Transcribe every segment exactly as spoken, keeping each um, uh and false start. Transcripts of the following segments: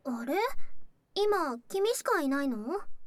あれ？今君しかいないの？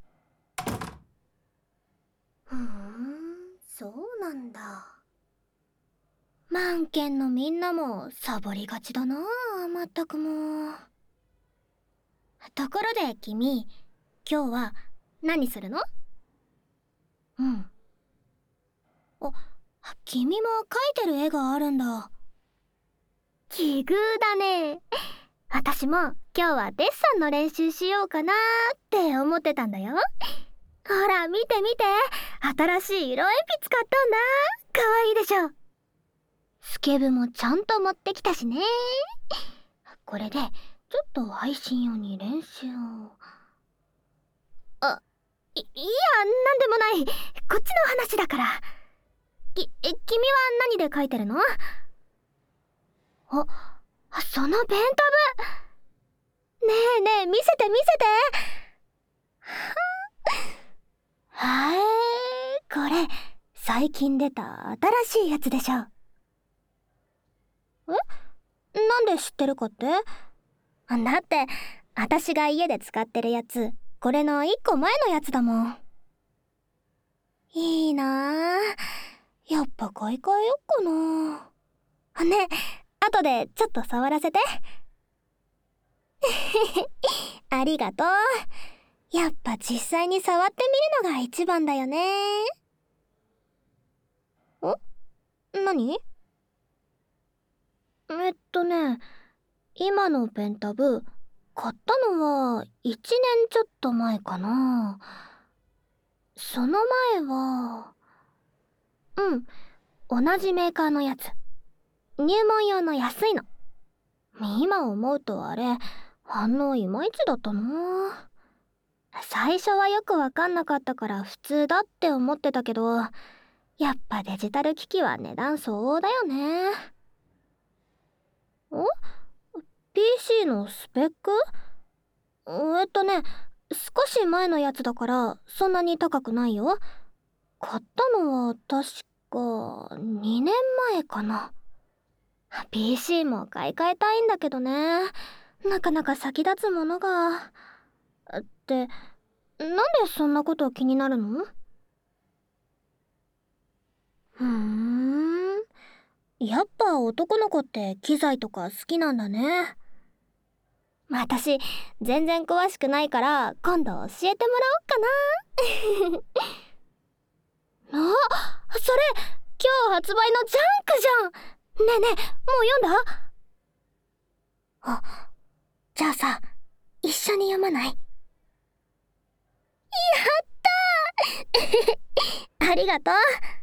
ふーん、そうなんだ。マンケンのみんなもサボりがちだなあ、まったくもう。ところで君、今日は何するの？うん。あ、君も描いてる絵があるんだ。奇遇だね。私も今日はデッサンの練習しようかなーって思ってたんだよ。ほら見て見て、新しい色鉛筆買ったんだ。かわいいでしょ。スケブもちゃんと持ってきたしね。これでちょっと配信用に練習を。あ、い、いや、なんでもない。こっちの話だから。き、え、君は何で描いてるの？あ、そのペンタブ。ねえねえ、見せて見せて。はー、これ最近出た新しいやつでしょ。え？なんで知ってるかって？だって私が家で使ってるやつ、これの一個前のやつだもん。いいなぁ。やっぱ買い替えよっかな。ね、後でちょっと触らせて。ありがとう。やっぱ実際に触ってみるのが一番だよね。ん？何？えっとね、今のペンタブ買ったのはいちねんちょっと前かな。その前は、うん、同じメーカーのやつ。入門用の安いの。今思うとあれ、反応いまいちだったな。最初はよくわかんなかったから普通だって思ってたけど、やっぱデジタル機器は値段相応だよね。ん？ ピーシー のスペック？えっとね、少し前のやつだからそんなに高くないよ。買ったのは確かにねんまえかな。ピーシー も買い替えたいんだけどね。なかなか先立つものが。って、なんでそんなこと気になるの？ふーん。やっぱ男の子って機材とか好きなんだね。私、全然詳しくないから今度教えてもらおっかな。あ、それ今日発売のジャンクじゃん。ねえねえ、もう読んだ？あ、じゃあさ、一緒に読まない？やったー。ありがとう。